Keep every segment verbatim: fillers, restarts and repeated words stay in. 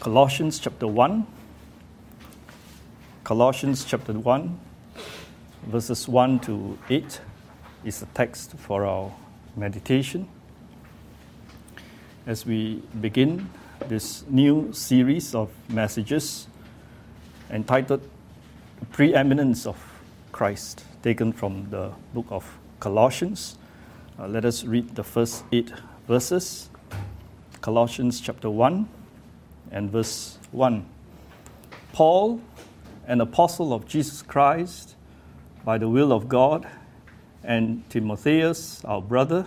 Colossians chapter one. Colossians chapter one, verses one to eight is the text for our meditation. As we begin this new series of messages entitled Preeminence of Christ, taken from the book of Colossians, uh, let us read the first eight verses. Colossians chapter one and verse one. Paul, an apostle of Jesus Christ, by the will of God, and Timotheus, our brother,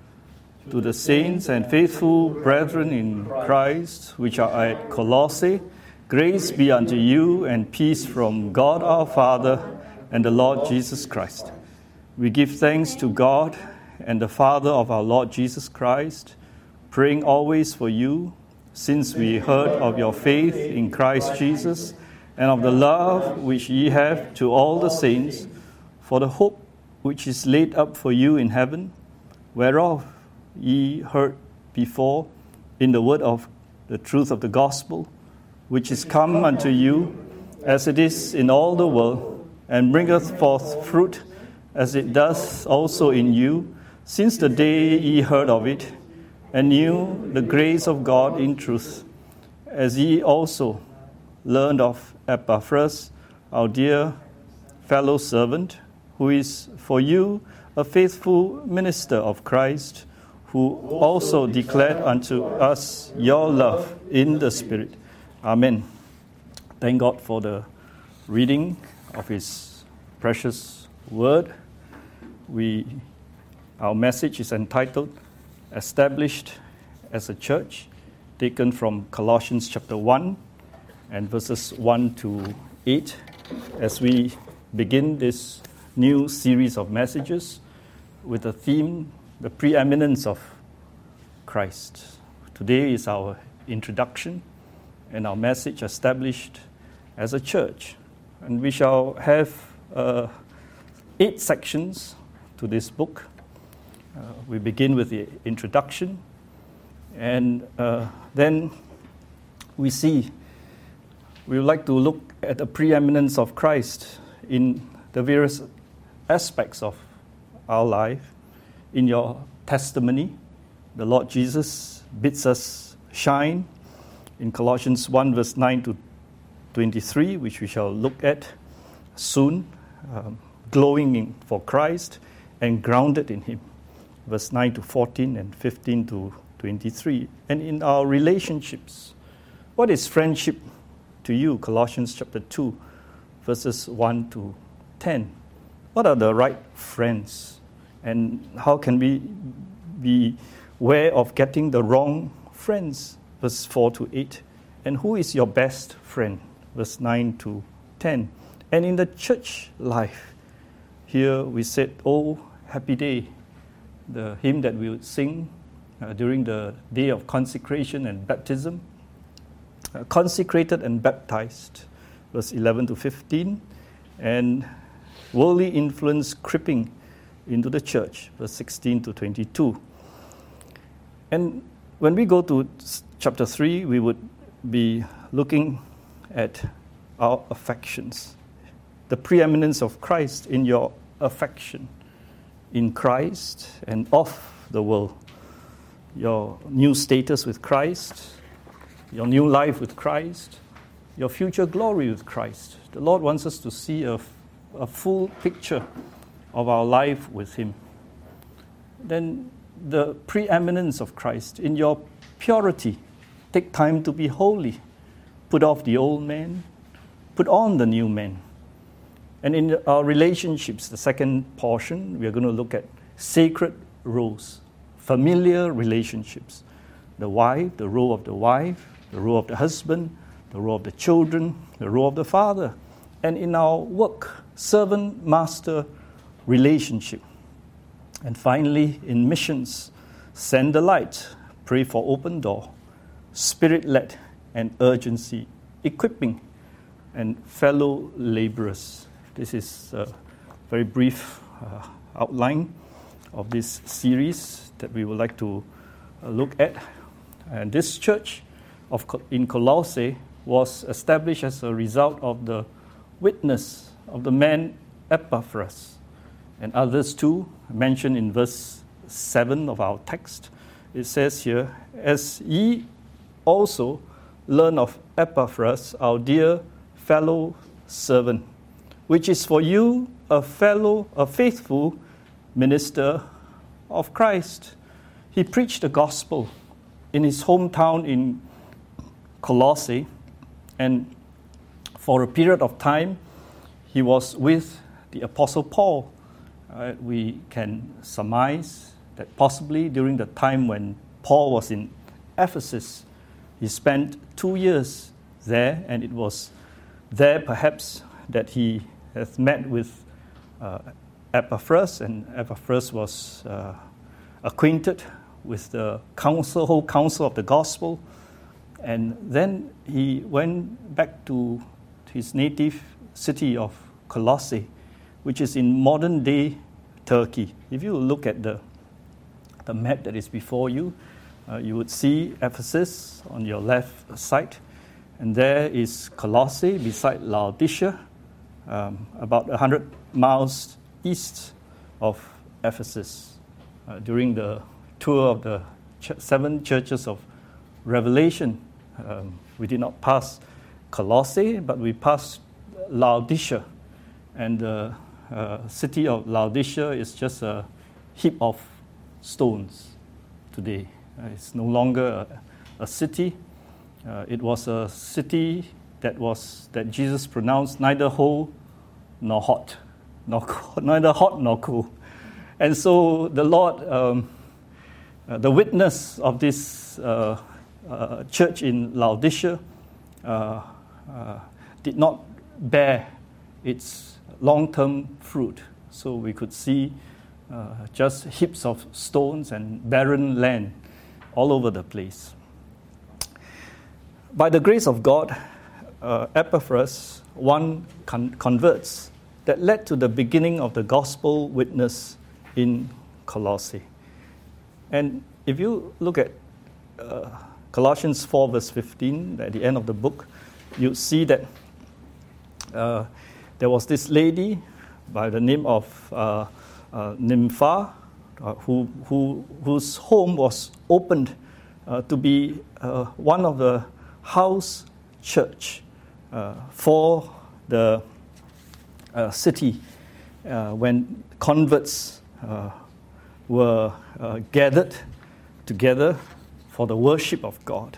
to the saints and faithful brethren in Christ, which are at Colossae, grace be unto you and peace from God our Father and the Lord Jesus Christ. We give thanks to God and the Father of our Lord Jesus Christ, praying always for you, since we heard of your faith in Christ Jesus, and of the love which ye have to all the saints, for the hope which is laid up for you in heaven, whereof ye heard before in the word of the truth of the gospel, which is come unto you, as it is in all the world, and bringeth forth fruit, as it doth also in you, since the day ye heard of it, and knew the grace of God in truth, as ye also learned of Epaphras, our dear fellow servant, who is for you a faithful minister of Christ, who also declared unto us your love in the Spirit. Amen. Thank God for the reading of His precious word. We, our message is entitled Established as a Church, taken from Colossians chapter one and verses one to eight, as we begin this new series of messages with the theme, the preeminence of Christ. Today is our introduction and our message, established as a church. And we shall have uh, eight sections to this book. Uh, we begin with the introduction, and uh, then we see, we would like to look at the preeminence of Christ in the various aspects of our life. In your testimony, the Lord Jesus bids us shine in Colossians one, verse nine to twenty-three, which we shall look at soon, um, glowing in, for Christ and grounded in Him. Verse nine to fourteen and fifteen to twenty-three. And in our relationships, what is friendship to you? Colossians chapter two, verses one to ten. What are the right friends? And how can we be aware of getting the wrong friends? Verse four to eight. And who is your best friend? Verse nine to ten. And in the church life, here we said, oh, happy day, the hymn that we would sing uh, during the day of consecration and baptism. Uh, consecrated and baptized, verse eleven to fifteen. And worldly influence creeping into the church, verse sixteen to twenty-two. And when we go to chapter three, we would be looking at our affections, the preeminence of Christ in your affection, in Christ and of the world, your new status with Christ, your new life with Christ, your future glory with Christ. The Lord wants us to see a, a full picture of our life with Him. Then the preeminence of Christ in your purity. Take time to be holy. Put off the old man. Put on the new man. And in our relationships, the second portion, we are going to look at sacred roles, familiar relationships. The wife, the role of the wife, the role of the husband, the role of the children, the role of the father. And in our work, servant-master relationship. And finally, in missions, send the light, pray for open door, spirit-led and urgency, equipping, and fellow laborers. This is a very brief uh, outline of this series that we would like to uh, look at. And this church of in Colossae was established as a result of the witness of the man Epaphras and others too, mentioned in verse seven of our text. It says here, as ye also learn of Epaphras, our dear fellow servant, which is for you a fellow, a faithful minister of Christ. He preached the gospel in his hometown in Colossae, and for a period of time, he was with the Apostle Paul. Uh, we can surmise that possibly during the time when Paul was in Ephesus, he spent two years there, and it was there perhaps that he has met with uh, Epaphras, and Epaphras was uh, acquainted with the council, whole counsel of the gospel. And then he went back to his native city of Colossae, which is in modern-day Turkey. If you look at the, the map that is before you, uh, you would see Ephesus on your left side, and there is Colossae beside Laodicea, um, about one hundred miles east of Ephesus. Uh, during the tour of the ch- seven churches of Revelation, Um, we did not pass Colossae, but we passed Laodicea. And the uh, city of Laodicea is just a heap of stones today. Uh, it's no longer a, a city. Uh, it was a city that was that Jesus pronounced neither whole nor hot, nor cold, neither hot nor cool. And so the Lord, um, uh, the witness of this uh, Uh, church in Laodicea uh, uh, did not bear its long-term fruit. So we could see uh, just heaps of stones and barren land all over the place. By the grace of God, uh, Epaphras, one con- converts that led to the beginning of the gospel witness in Colossae. And if you look at uh, Colossians four verse fifteen, at the end of the book, you see that uh, there was this lady by the name of uh, uh, Nympha, uh, who, who, whose home was opened uh, to be uh, one of the house church uh, for the uh, city uh, when converts uh, were uh, gathered together for the worship of God.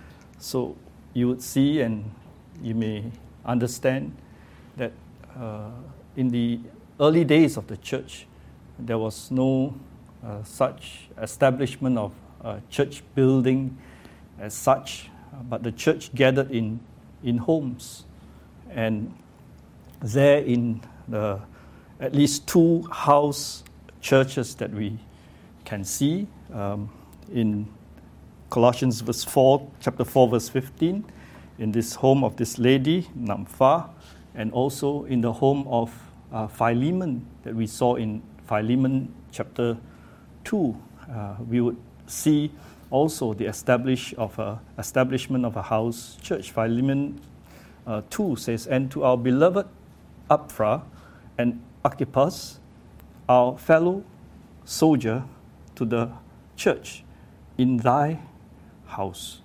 So you would see and you may understand that uh, in the early days of the church, there was no uh, such establishment of uh, church building as such, but the church gathered in, in homes. And there in the at least two house churches that we can see um, in Colossians verse four, chapter four, verse fifteen, in this home of this lady, Nympha, and also in the home of uh, Philemon that we saw in Philemon chapter two. Uh, we would see also the establish of a, establishment of a house church. Philemon uh, two says, and to our beloved Apphra and Archippus, our fellow soldier, to the church in thy house.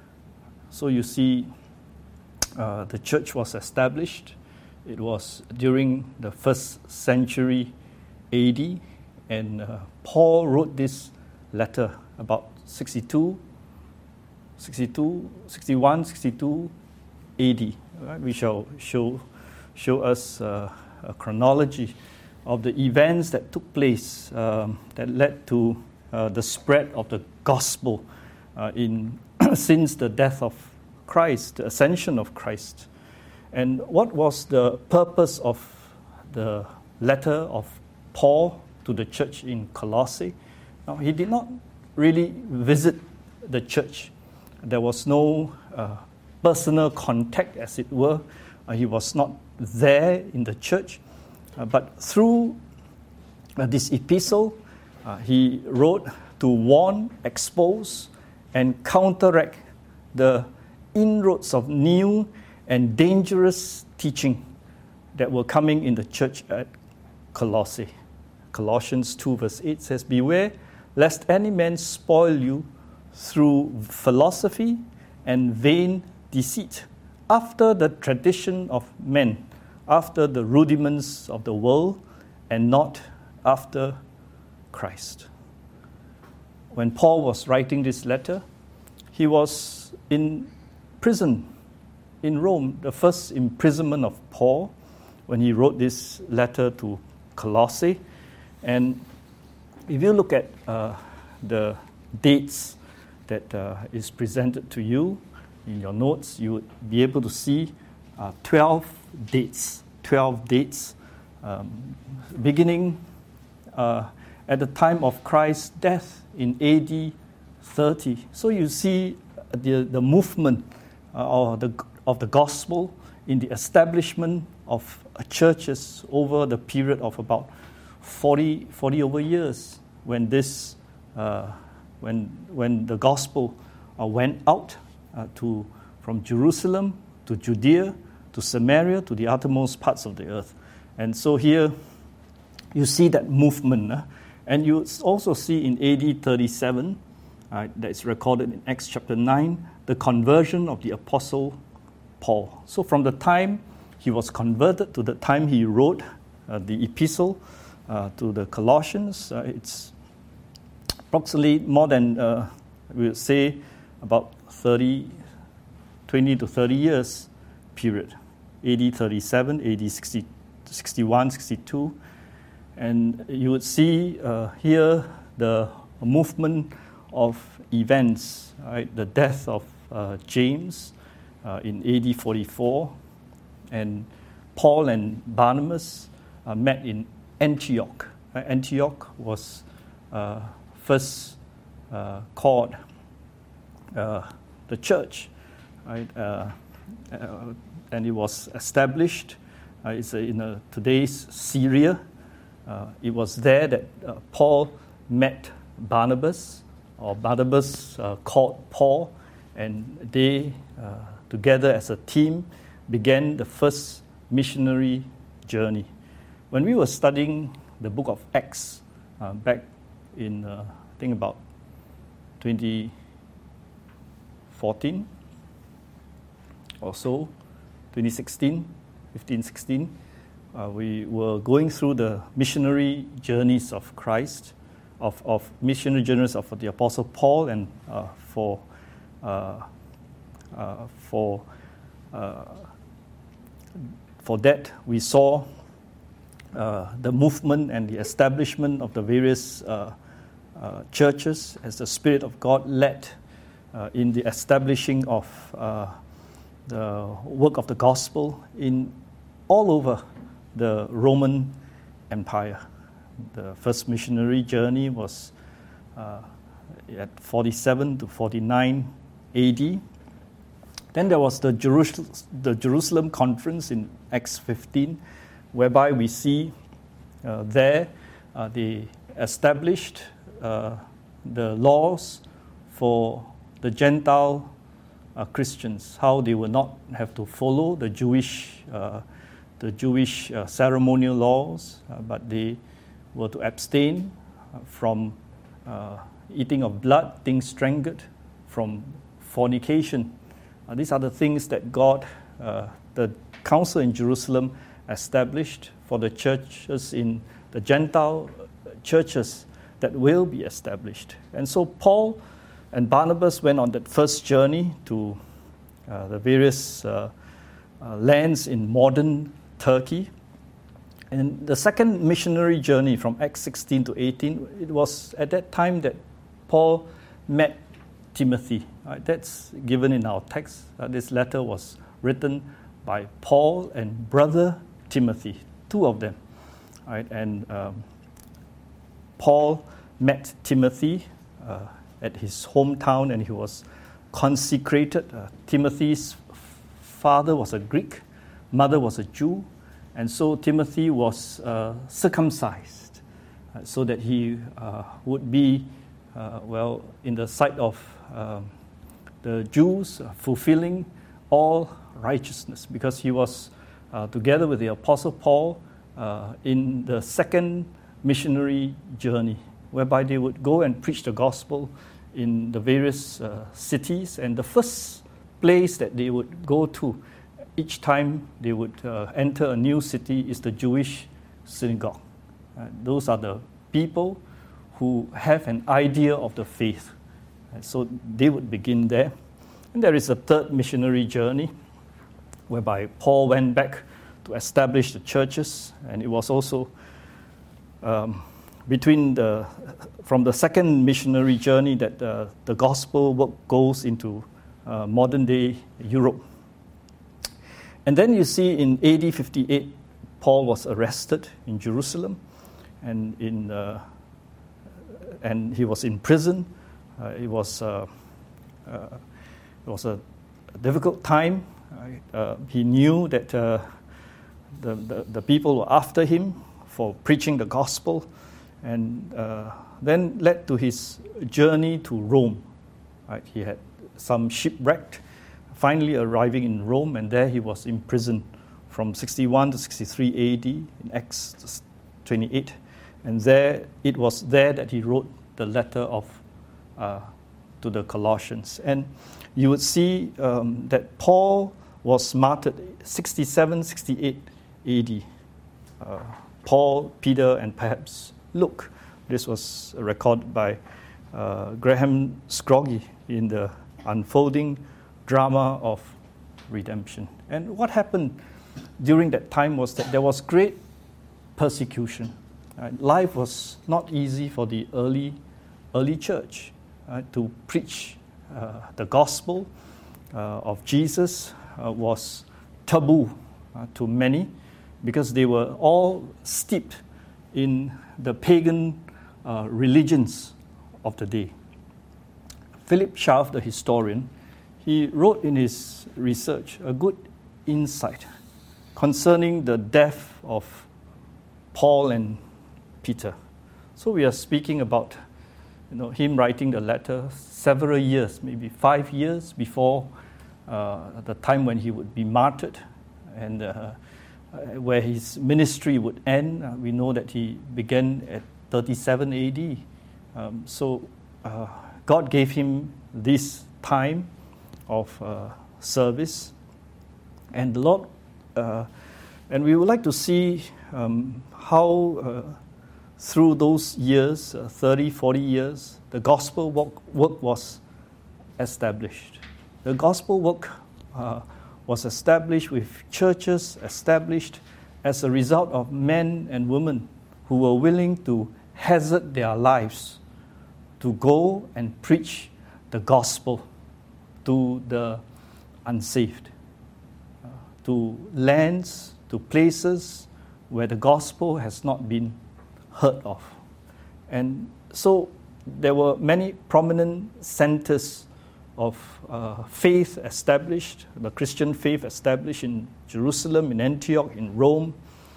So you see, uh, the church was established. It was during the first century A D, and uh, Paul wrote this letter about sixty-two, sixty-two, sixty-one, sixty-two A D. Right? We shall show show us uh, a chronology of the events that took place um, that led to uh, the spread of the gospel uh, in since the death of Christ, the ascension of Christ. And what was the purpose of the letter of Paul to the church in Colossae? Now, he did not really visit the church. There was no uh, personal contact, as it were. Uh, he was not there in the church. Uh, but through uh, this epistle, uh, he wrote to warn, expose, and counteract the inroads of new and dangerous teaching that were coming in the church at Colossae. Colossians two verse eight says, "Beware lest any man spoil you through philosophy and vain deceit, after the tradition of men, after the rudiments of the world, and not after Christ." When Paul was writing this letter, he was in prison in Rome, the first imprisonment of Paul, when he wrote this letter to Colossae. And if you look at uh, the dates that uh, is presented to you in your notes, you would be able to see uh, twelve dates, twelve dates, um, beginning uh, at the time of Christ's death in A D thirty. So you see the, the movement uh, or the, of the gospel in the establishment of uh, churches over the period of about forty, forty over years, when this, uh, when when the gospel uh, went out uh, to from Jerusalem to Judea to Samaria to the uttermost parts of the earth. And so here you see that movement, uh, and you also see in A D thirty-seven, uh, that is recorded in Acts chapter nine, the conversion of the apostle Paul. So from the time he was converted to the time he wrote uh, the epistle uh, to the Colossians, uh, it's approximately more than, uh, we would say, about thirty, twenty to thirty years period. A D thirty-seven, A D sixty, sixty-one, sixty-two. And you would see uh, here the movement of events, right? The death of uh, James uh, in A D forty-four, and Paul and Barnabas uh, met in Antioch. Uh, Antioch was uh, first uh, called uh, the church, right? Uh, uh, and it was established. Uh, it's a, in a, today's Syria. Uh, it was there that uh, Paul met Barnabas, or Barnabas uh, called Paul, and they, uh, together as a team, began the first missionary journey. When we were studying the book of Acts uh, back in, uh, I think about twenty fourteen or so, twenty sixteen, fifteen, sixteen, Uh, we were going through the missionary journeys of Christ, of, of missionary journeys of the Apostle Paul, and uh, for uh, uh, for uh, for that we saw uh, the movement and the establishment of the various uh, uh, churches as the Spirit of God led uh, in the establishing of uh, the work of the gospel in all over the Roman Empire. The first missionary journey was uh, at forty-seven to forty-nine A D. Then there was the Jerusalem, the Jerusalem conference in Acts fifteen, whereby we see uh, there uh, they established uh, the laws for the Gentile uh, Christians, how they would not have to follow the Jewish uh, the Jewish uh, ceremonial laws, uh, but they were to abstain uh, from uh, eating of blood, being strangled, from fornication. Uh, these are the things that God, uh, the council in Jerusalem, established for the churches in the Gentile churches that will be established. And so Paul and Barnabas went on that first journey to uh, the various uh, uh, lands in modern Turkey. And the second missionary journey from Acts sixteen to eighteen, it was at that time that Paul met Timothy. Right? That's given in our text. Uh, this letter was written by Paul and brother Timothy, two of them. Right? And um, Paul met Timothy uh, at his hometown, and he was consecrated. Uh, Timothy's father was a Greek, mother was a Jew, and so Timothy was uh, circumcised uh, so that he uh, would be, uh, well, in the sight of uh, the Jews uh, fulfilling all righteousness, because he was uh, together with the Apostle Paul uh, in the second missionary journey, whereby they would go and preach the gospel in the various uh, cities. And the first place that they would go to each time they would uh, enter a new city is the Jewish synagogue. Uh, those are the people who have an idea of the faith. And so they would begin there. And there is a third missionary journey, whereby Paul went back to establish the churches. And it was also um, between the from the second missionary journey that uh, the gospel work goes into uh, modern-day Europe. And then you see in A D fifty-eight, Paul was arrested in Jerusalem, and in uh, and he was in prison. Uh, it was uh, uh, it was a, a difficult time. Uh, he knew that uh, the, the the people were after him for preaching the gospel, and uh, then led to his journey to Rome. Right? He had some shipwrecked, finally arriving in Rome, and there he was imprisoned from sixty-one to sixty-three A D in Acts twenty-eight. And there it was there that he wrote the letter of uh, to the Colossians. And you would see um, that Paul was martyred sixty-seven, sixty-eight A D. Uh, Paul, Peter, and perhaps Luke. This was recorded by uh, Graham Scroggie in the Unfolding Drama of Redemption. And what happened during that time was that there was great persecution. Right? Life was not easy for the early, early church right? To preach uh, the gospel uh, of Jesus uh, was taboo uh, to many, because they were all steeped in the pagan uh, religions of the day. Philip Schaff, the historian, he wrote in his research a good insight concerning the death of Paul and Peter. So we are speaking about you know, him writing the letter several years, maybe five years before uh, the time when he would be martyred, and uh, where his ministry would end. Uh, we know that he began at thirty-seven A D. Um, so uh, God gave him this time of uh, service, and the Lord, uh, and we would like to see um, how uh, through those years, uh, thirty, forty years, the gospel work, work was established. The gospel work uh, was established with churches established as a result of men and women who were willing to hazard their lives to go and preach the gospel to the unsaved, uh, to lands, to places where the gospel has not been heard of. And so there were many prominent centers of uh, faith established, the Christian faith established in Jerusalem, in Antioch, in Rome.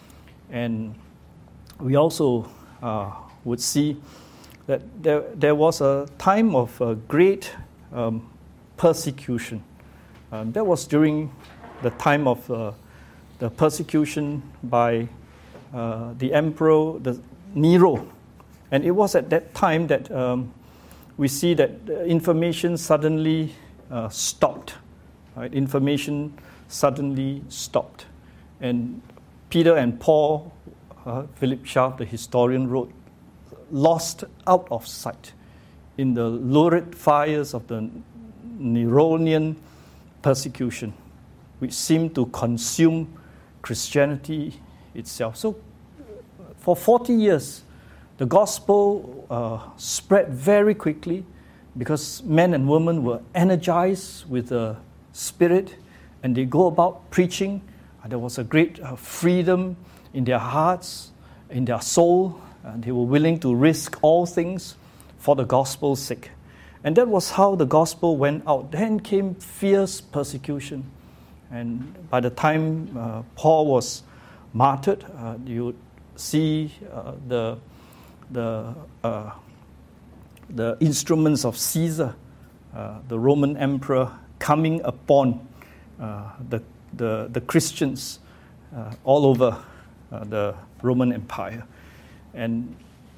And we also uh, would see that there, there was a time of uh, great um, persecution. Um, that was during the time of uh, the persecution by uh, the emperor, the Nero. And it was at that time that um, we see that information suddenly uh, stopped. Right? Information suddenly stopped. And Peter and Paul, uh, Philip Schaff, the historian, wrote, lost out of sight in the lurid fires of the Neronian persecution, which seemed to consume Christianity itself. So for forty years, the gospel uh, spread very quickly because men and women were energized with the Spirit, and they go about preaching. Uh, there was a great uh, freedom in their hearts, in their soul, and they were willing to risk all things for the gospel's sake. And that was how the gospel went out. Then came fierce persecution. And by the time uh, Paul was martyred, uh, you would see uh, the the uh, the instruments of Caesar uh, the Roman emperor coming upon uh, the, the, the Christians uh, all over uh, the Roman Empire. And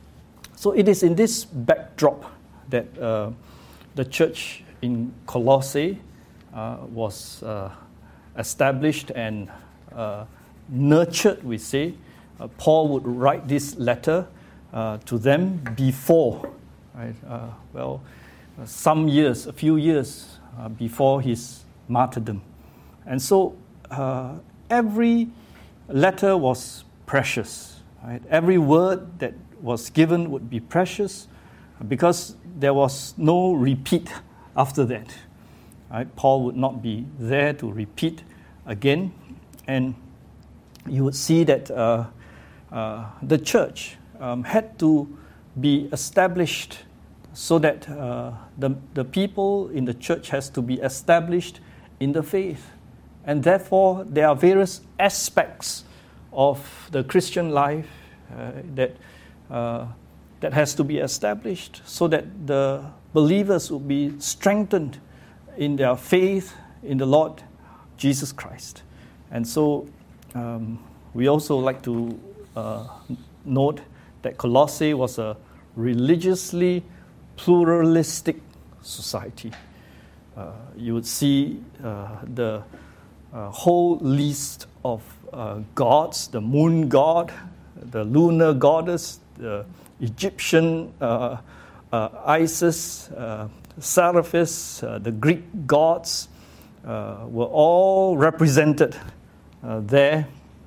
so it is in this backdrop that uh, the church in Colossae uh, was uh, established and uh, nurtured, we say. Uh, Paul would write this letter uh, to them before, right? Uh, well, uh, some years, a few years uh, before his martyrdom. And so uh, every letter was precious, right? Every word that was given would be precious because there was no repeat after that. Right? Paul would not be there to repeat again. And you would see that uh, uh, the church um, had to be established so that uh, the, the people in the church has to be established in the faith. And therefore, there are various aspects of the Christian life uh, that uh, that has to be established so that the believers will be strengthened in their faith in the Lord Jesus Christ. And so um, we also like to uh, note that Colossae was a religiously pluralistic society. Uh, you would see uh, the uh, whole list of uh, gods, the moon god, the lunar goddess, the Egyptian uh, uh, Isis, uh, Seraphis, uh, the Greek gods uh, were all represented uh, there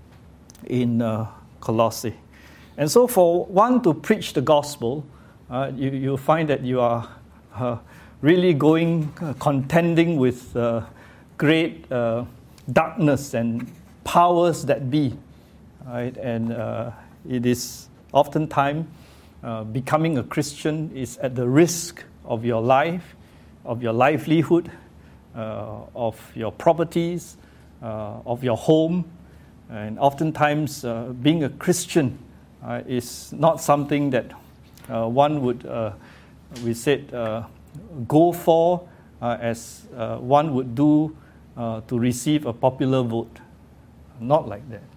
in uh, Colossae. And so for one to preach the gospel, uh, you, you find that you are uh, really going, uh, contending with uh, great uh, darkness and powers that be. Right? And uh, it is oftentimes uh, becoming a Christian is at the risk of your life, of your livelihood, uh, of your properties, uh, of your home. And oftentimes uh, being a Christian uh, is not something that uh, one would, uh, we said, uh, go for uh, as uh, one would do uh, to receive a popular vote. Not like that.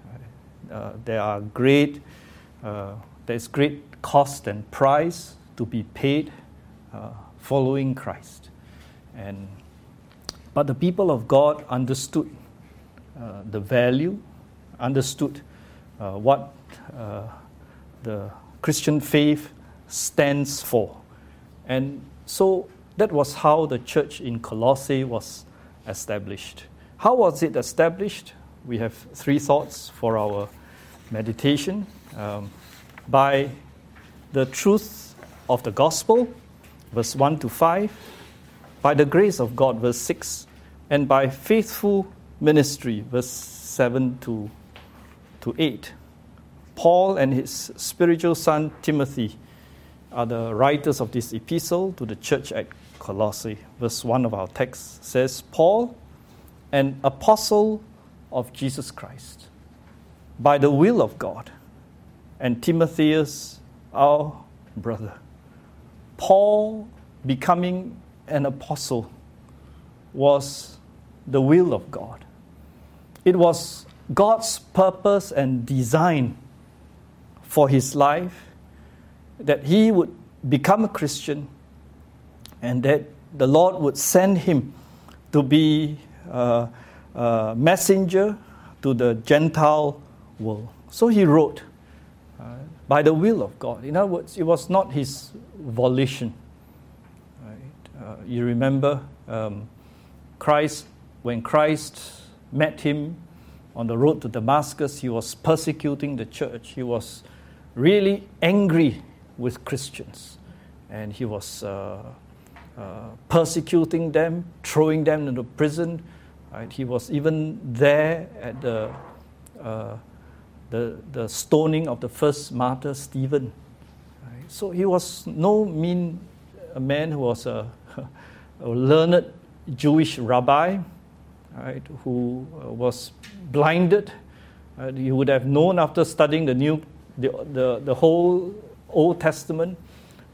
Uh, there are great, uh, there's great cost and price to be paid uh, following Christ. And but the people of God understood uh, the value, understood uh, what uh, the Christian faith stands for. And so that was how the church in Colossae was established. How was it established? We have three thoughts for our meditation. Um, by the truth of the gospel, verse one to five, by the grace of God, verse six, and by faithful ministry, verse seven to, to eight. Paul and his spiritual son Timothy are the writers of this epistle to the church at Colossae. Verse one of our text says, Paul, an apostle of Jesus Christ, by the will of God, and Timotheus, our brother. Paul becoming an apostle was the will of God. It was God's purpose and design for his life that he would become a Christian and that the Lord would send him to be uh, a messenger to the Gentile world. So he wrote uh, by the will of God. In other words, it was not his volition. Right? Uh, you remember um, Christ, when Christ met him on the road to Damascus, he was persecuting the church. He was really angry with Christians. And he was uh, uh, persecuting them, throwing them into prison. Right? He was even there at the, uh, the the stoning of the first martyr, Stephen. Right? So he was no mean a man who was a, a learned Jewish rabbi, right, who was blinded. Uh, you would have known after studying the new, the, the the whole Old Testament,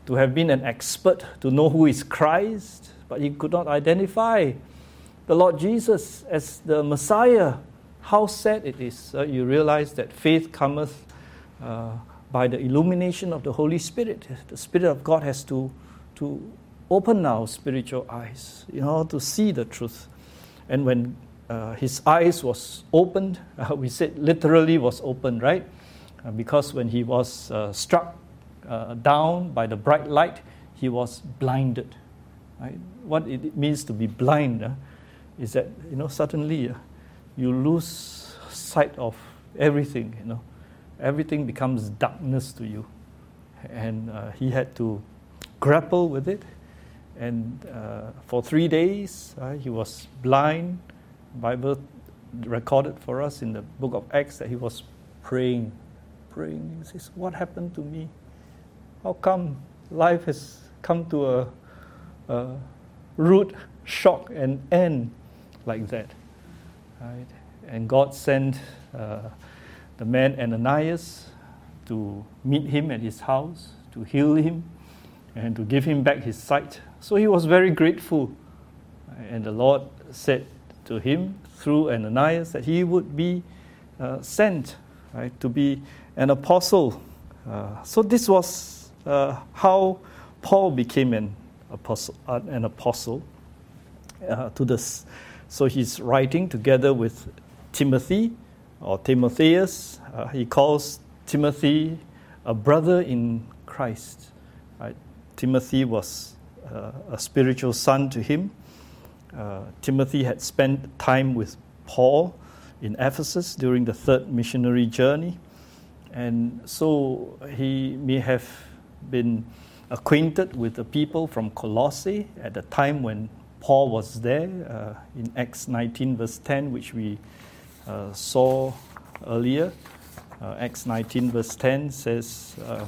to have been an expert, to know who is Christ, but he could not identify the Lord Jesus as the Messiah. How sad it is. Uh, you realize that faith cometh uh, by the illumination of the Holy Spirit. The Spirit of God has to, to open our spiritual eyes, you know, to see the truth. And when uh, his eyes was opened, uh, we said literally was opened, right? Uh, because when he was uh, struck uh, down by the bright light, he was blinded. Right? What it means to be blind uh, is that, you know, suddenly uh, you lose sight of everything, you know. Everything becomes darkness to you. And uh, he had to grapple with it. And uh, for three days, uh, he was blind. The Bible recorded for us in the book of Acts that he was praying, praying. He says, what happened to me? How come life has come to a, a rude shock and end like that? Right? And God sent uh, the man Ananias to meet him at his house, to heal him, and to give him back his sight. So he was very grateful. And the Lord said to him through Ananias that he would be uh, sent, right, to be an apostle. Uh, so this was uh, how Paul became an apostle. Uh, an apostle uh, to this. So he's writing together with Timothy, or Timotheus. Uh, he calls Timothy a brother in Christ. Right? Timothy was uh, a spiritual son to him. Uh, Timothy had spent time with Paul in Ephesus during the third missionary journey. And so he may have been acquainted with the people from Colossae at the time when Paul was there, uh, in Acts nineteen verse ten, which we uh, saw earlier. Uh, Acts nineteen verse ten says, uh,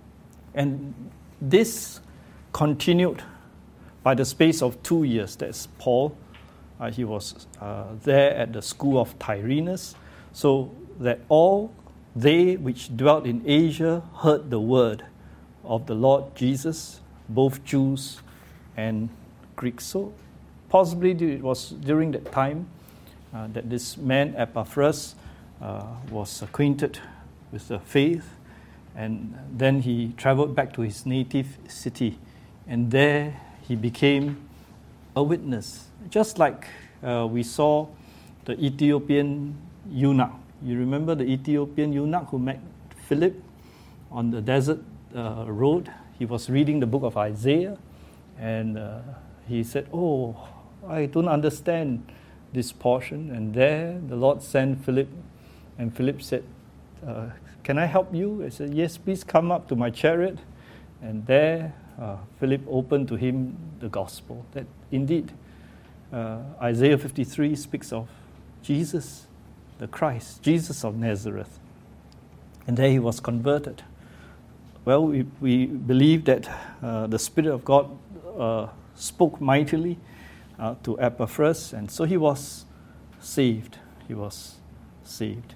and this continued by the space of two years. That's Paul. Uh, he was uh, there at the school of Tyrannus, so that all they which dwelt in Asia heard the word of the Lord Jesus, both Jews and Greeks. So possibly it was during that time uh, that this man Epaphras uh, was acquainted with the faith, and then he traveled back to his native city, and there he became a witness, just like uh, we saw the Ethiopian eunuch. You remember the Ethiopian eunuch who met Philip on the desert uh, road? He was reading the book of Isaiah, and uh, he said, oh, I don't understand this portion. And there the Lord sent Philip, and Philip said, uh, can I help you? I said, yes, please come up to my chariot. And there uh, Philip opened to him the gospel, that indeed uh, Isaiah fifty-three speaks of Jesus, the Christ, Jesus of Nazareth. And there he was converted. Well, we, we believe that uh, the Spirit of God uh, spoke mightily uh, to Epaphras, and so he was saved. He was saved.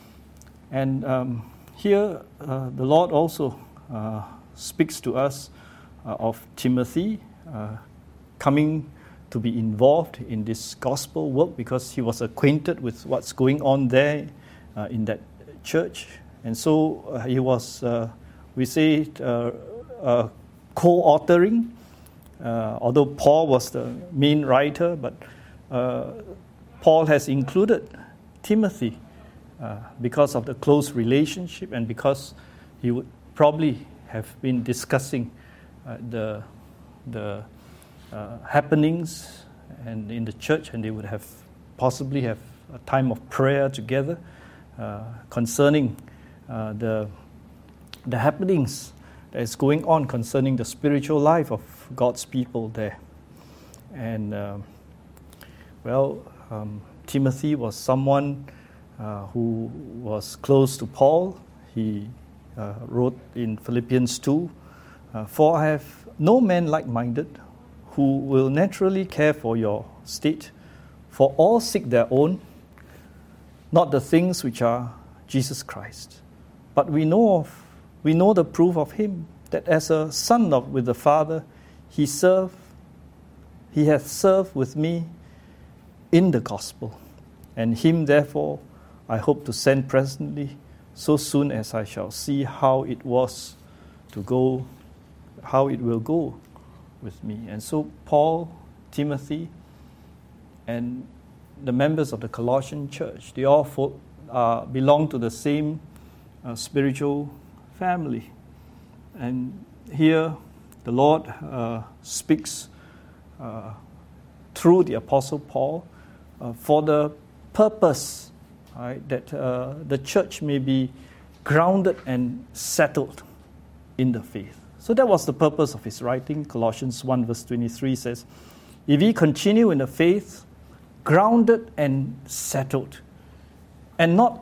And um, here uh, the Lord also uh, speaks to us uh, of Timothy uh, coming to be involved in this gospel work, because he was acquainted with what's going on there uh, in that church. And so uh, he was, uh, we say, uh, uh, co-authoring, uh, although Paul was the main writer, but uh, Paul has included Timothy uh, because of the close relationship, and because he would probably have been discussing uh, the the uh, happenings and in the church, and they would have possibly have a time of prayer together uh, concerning uh, the the happenings that is going on concerning the spiritual life of God's people there. And uh, well, um, Timothy was someone uh, who was close to Paul. He uh, wrote in Philippians two, uh, for I have no man like-minded who will naturally care for your state, for all seek their own, not the things which are Jesus Christ. But we know of, we know the proof of him, that as a son of with the Father, he served, he hath served with me in the gospel, and him therefore I hope to send presently, so soon as I shall see how it was to go, how it will go with me. And so Paul, Timothy, and the members of the Colossian church, they all fo- uh, belong to the same uh, spiritual family. And here the Lord uh, speaks uh, through the Apostle Paul uh, for the purpose, right, that uh, the church may be grounded and settled in the faith. So that was the purpose of his writing. Colossians one verse twenty-three says, if ye continue in the faith, grounded and settled, and not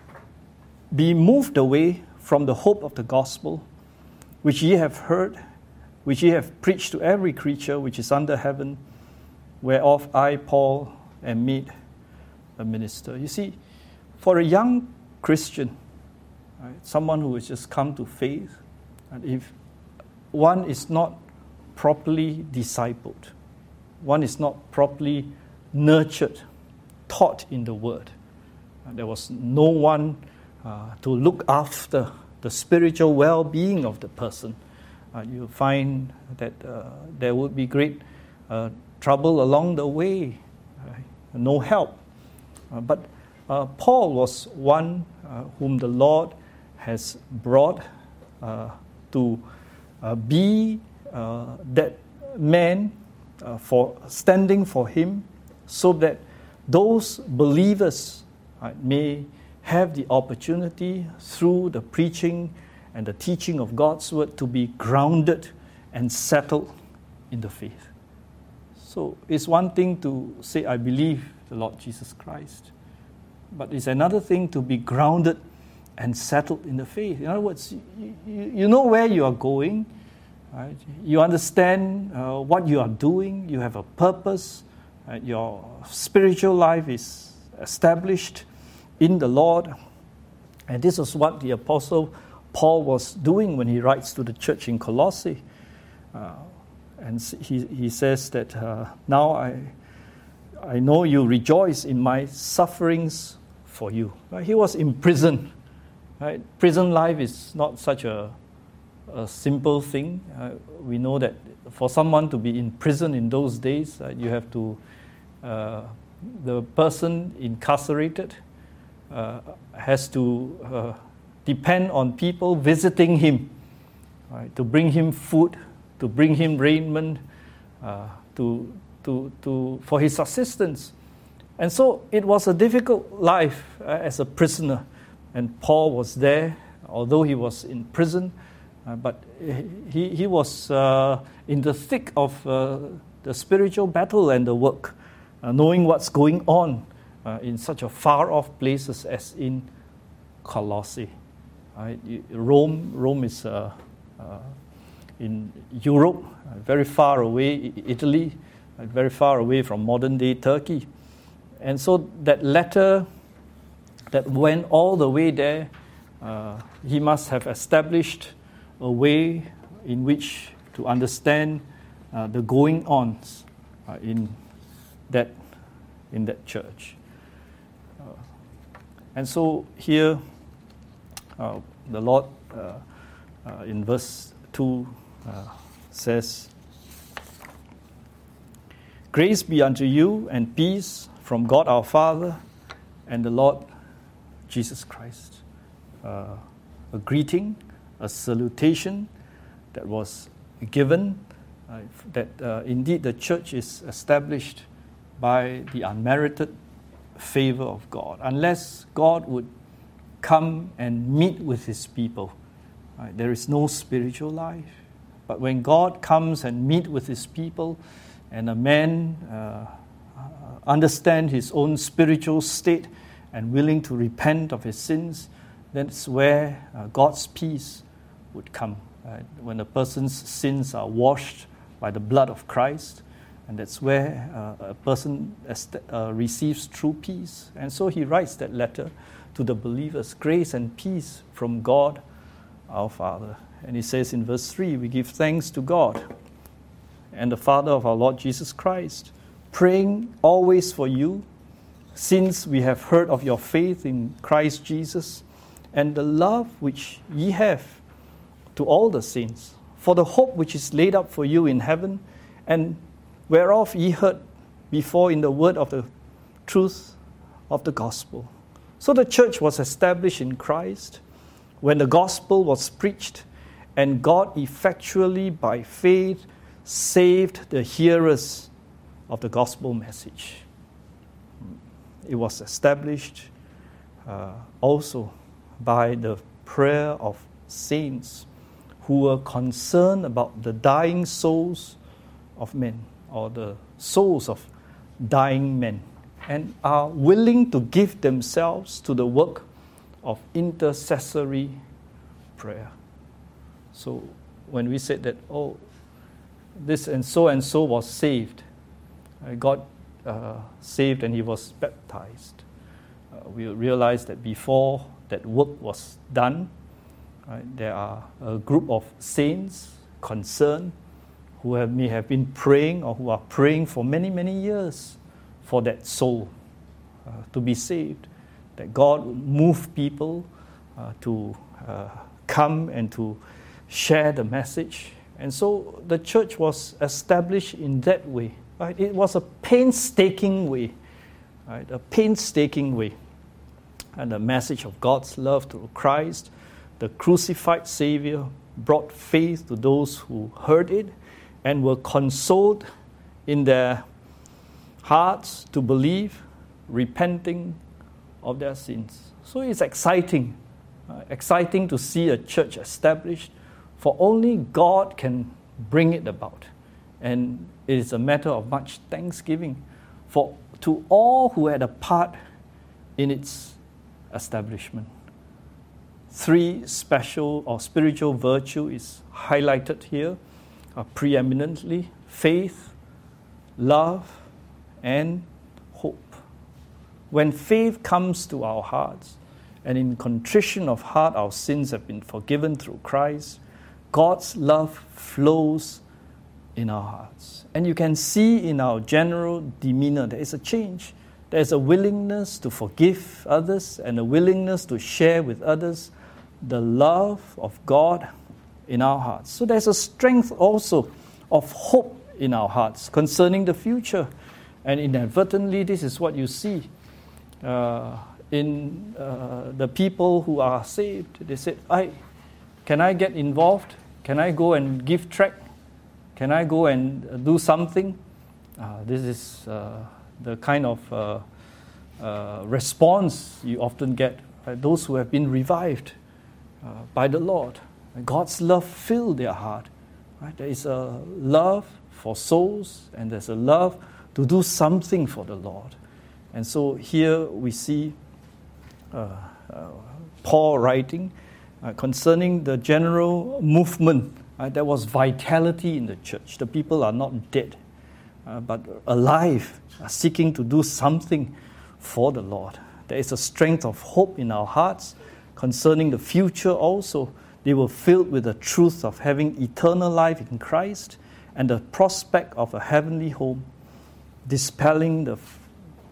be moved away from the hope of the gospel, which ye have heard, which ye have preached to every creature which is under heaven, whereof I, Paul, am made a minister. You see, for a young Christian, right, someone who has just come to faith, and if one is not properly discipled, one is not properly nurtured, taught in the Word, and there was no one uh, to look after the spiritual well-being of the person, uh, you find that uh, there would be great uh, trouble along the way, right? No help. Uh, but uh, Paul was one uh, whom the Lord has brought uh, to uh, be uh, that man uh, for standing for him, so that those believers uh, may have the opportunity through the preaching and the teaching of God's word to be grounded and settled in the faith. So it's one thing to say, I believe the Lord Jesus Christ, but it's another thing to be grounded and settled in the faith. In other words, you, you, you know where you are going, right? You understand uh, what you are doing, you have a purpose, right? Your spiritual life is established in the Lord. And this is what the Apostle Paul was doing when he writes to the church in Colossae. Uh, and he, he says that, uh, now I, I know you rejoice in my sufferings for you. Right? He was in prison. Right? Prison life is not such a, a simple thing. Uh, we know that for someone to be in prison in those days, uh, you have to, uh, the person incarcerated uh, has to uh, depend on people visiting him, right, to bring him food, to bring him raiment, uh, to, to, to, for his subsistence. And so it was a difficult life uh, as a prisoner. And Paul was there, although he was in prison, uh, but he, he was uh, in the thick of uh, the spiritual battle and the work, uh, knowing what's going on uh, in such a far-off places as in Colossae. Right? Rome, Rome is uh, uh, in Europe, uh, very far away, Italy, uh, very far away from modern-day Turkey. And so that letter that went all the way there, uh, he must have established a way in which to understand uh, the going-ons uh, in that in that church. Uh, and so here, uh, the Lord uh, uh, in verse two uh, says, "Grace be unto you and peace from God our Father and the Lord Jesus Christ." Uh, a greeting, a salutation that was given, uh, that uh, indeed the church is established by the unmerited favor of God. Unless God would come and meet with his people, right, there is no spiritual life. But when God comes and meet with his people, and a man uh, understand his own spiritual state and willing to repent of his sins, that's where uh, God's peace would come. Right? When a person's sins are washed by the blood of Christ, and that's where uh, a person uh, receives true peace. And so he writes that letter to the believers, grace and peace from God our Father And he says in verse three, we give thanks to God and the Father of our Lord Jesus Christ, praying always for you, since we have heard of your faith in Christ Jesus and the love which ye have to all the saints, for the hope which is laid up for you in heaven, and whereof ye heard before in the word of the truth of the gospel. So the church was established in Christ when the gospel was preached, and God effectually by faith saved the hearers of the gospel message. It was established uh, also by the prayer of saints who were concerned about the dying souls of men, or the souls of dying men, and are willing to give themselves to the work of intercessory prayer. So when we said that, oh, this and so and so was saved, uh, God uh, saved and he was baptized, uh, we realize that before that work was done, right, there are a group of saints concerned who have, may have been praying or who are praying for many, many years for that soul uh, to be saved, that God would move people uh, to uh, come and to share the message. And so the church was established in that way. Right? It was a painstaking way, right? a painstaking way. And the message of God's love through Christ, the crucified Savior, brought faith to those who heard it and were consoled in their hearts to believe, repenting of their sins. So it's exciting, uh, exciting to see a church established, for only God can bring it about. And it is a matter of much thanksgiving for to all who had a part in its establishment. Three special or spiritual virtue is highlighted here, uh, preeminently: faith, love, and hope. When faith comes to our hearts, and in contrition of heart our sins have been forgiven through Christ, God's love flows in our hearts. And you can see in our general demeanor there is a change. There is a willingness to forgive others and a willingness to share with others the love of God in our hearts. So there's a strength also of hope in our hearts concerning the future. And inadvertently, this is what you see uh, in uh, the people who are saved. They said, I, can I get involved? Can I go and give tract? Can I go and do something? Uh, this is uh, the kind of uh, uh, response you often get, right? Those who have been revived uh, by the Lord. And God's love filled their heart. Right? There is a love for souls, and there's a love to do something for the Lord. And so here we see uh, uh, Paul writing uh, concerning the general movement. Uh, there was vitality in the church. The people are not dead, uh, but alive, uh, seeking to do something for the Lord. There is a strength of hope in our hearts concerning the future also. They were filled with the truth of having eternal life in Christ and the prospect of a heavenly home, dispelling the f-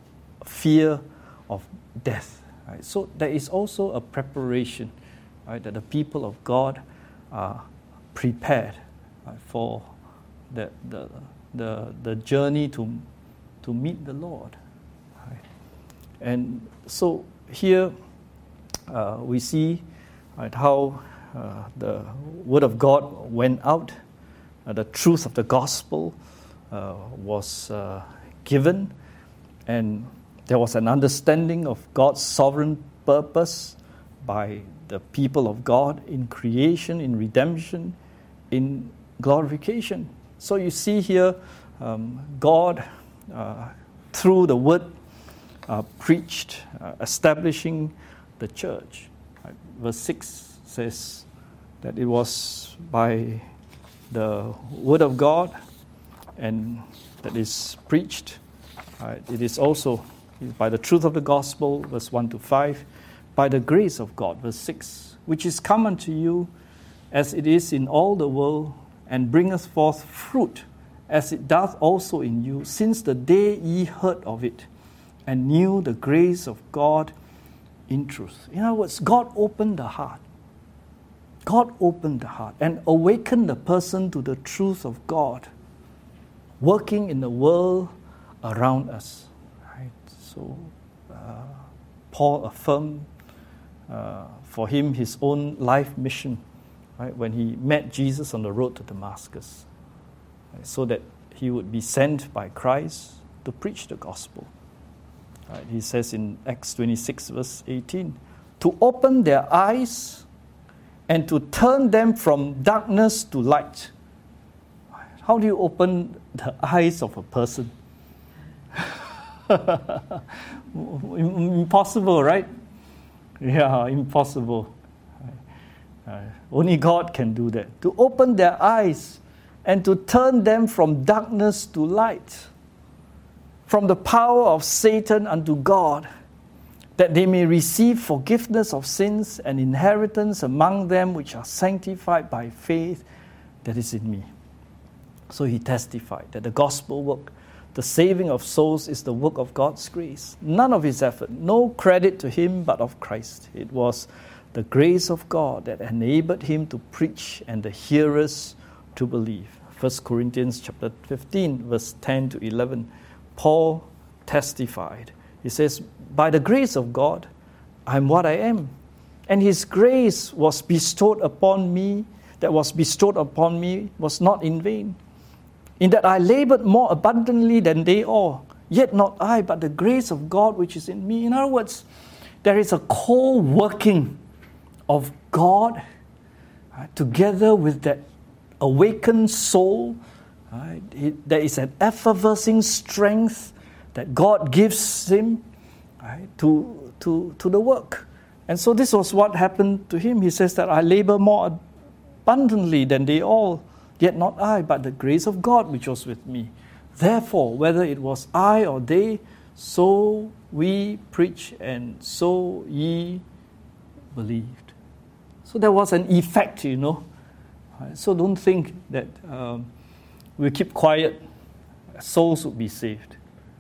fear of death. Right? So there is also a preparation, right, that the people of God are prepared, right, for the, the the the journey to to meet the Lord. Right? And so here uh, we see, right, how uh, the word of God went out, uh, the truth of the gospel uh, was uh, given, and there was an understanding of God's sovereign purpose by the people of God in creation, in redemption, in glorification. So you see here, um, God, uh, through the word, uh, preached, uh, establishing the church. Right? Verse six says that it was by the word of God and that is preached. Right? It is also by the truth of the gospel, verse one to five, by the grace of God, verse six, which is come unto you as it is in all the world, and bringeth forth fruit, as it doth also in you, since the day ye heard of it, and knew the grace of God in truth. In other words, God opened the heart. God opened the heart and awakened the person to the truth of God, working in the world around us. Right? So, uh, Paul affirmed uh, for him his own life mission, right, when he met Jesus on the road to Damascus, right, so that he would be sent by Christ to preach the gospel. Right, he says in Acts twenty-six, verse eighteen, to open their eyes and to turn them from darkness to light. How do you open the eyes of a person? Impossible, right? Yeah, impossible. Uh, only God can do that. To open their eyes and to turn them from darkness to light, from the power of Satan unto God, that they may receive forgiveness of sins and inheritance among them which are sanctified by faith that is in me. So he testified that the gospel work, the saving of souls, is the work of God's grace. None of his effort, no credit to him but of Christ. It was the grace of God that enabled him to preach and the hearers to believe. First Corinthians chapter fifteen, verse ten to eleven, Paul testified. He says, by the grace of God, I am what I am. And his grace was bestowed upon me, that was bestowed upon me was not in vain. In that I labored more abundantly than they all, yet not I, but the grace of God which is in me. In other words, there is a co-working of God right, together with that awakened soul. Right? It, there is an effervescing strength that God gives him right, to, to, to the work. And so this was what happened to him. He says that I labor more abundantly than they all, yet not I, but the grace of God which was with me. Therefore, whether it was I or they, so we preach, and so ye believed. So there was an effect, you know. So don't think that um, we keep quiet, souls would be saved.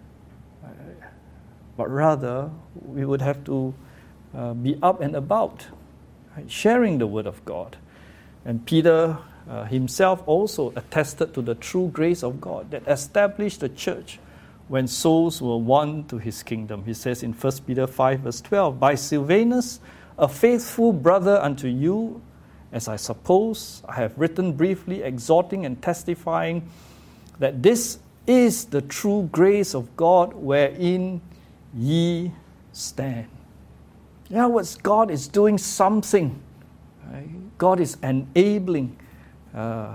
But rather, we would have to uh, be up and about, right, sharing the word of God. And Peter uh, himself also attested to the true grace of God that established the church when souls were won to his kingdom. He says in First Peter five, verse twelve, by Silvanus, a faithful brother unto you, as I suppose, I have written briefly, exhorting and testifying that this is the true grace of God wherein ye stand. In other words, God is doing something. Right? God is enabling. Uh,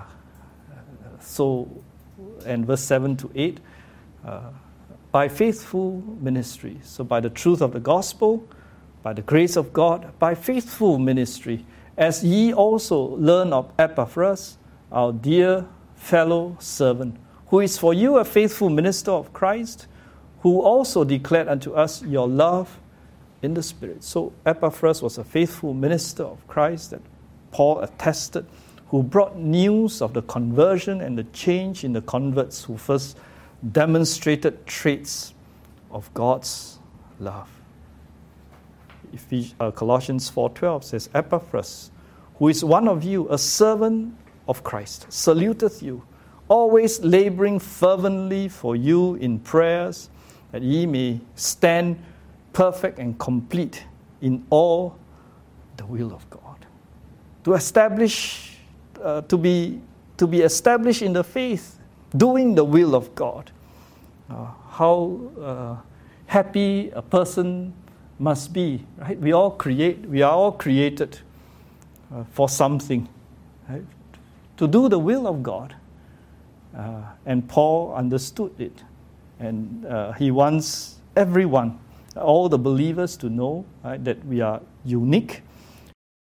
so, and verse seven to eight, uh, by faithful ministry. So by the truth of the gospel, by the grace of God, by faithful ministry, as ye also learn of Epaphras, our dear fellow servant, who is for you a faithful minister of Christ, who also declared unto us your love in the Spirit. So Epaphras was a faithful minister of Christ that Paul attested, who brought news of the conversion and the change in the converts, who first demonstrated traits of God's love. Ephes- uh, Colossians four twelve says, Epaphras, who is one of you, a servant of Christ, saluteth you, always laboring fervently for you in prayers, that ye may stand perfect and complete in all the will of God. To establish, uh, to be to be established in the faith, doing the will of God. Uh, how uh, happy a person must be, right? We all create, we are all created uh, for something, right? To do the will of God. Uh, and Paul understood it. And uh, he wants everyone, all the believers, to know right, that we are unique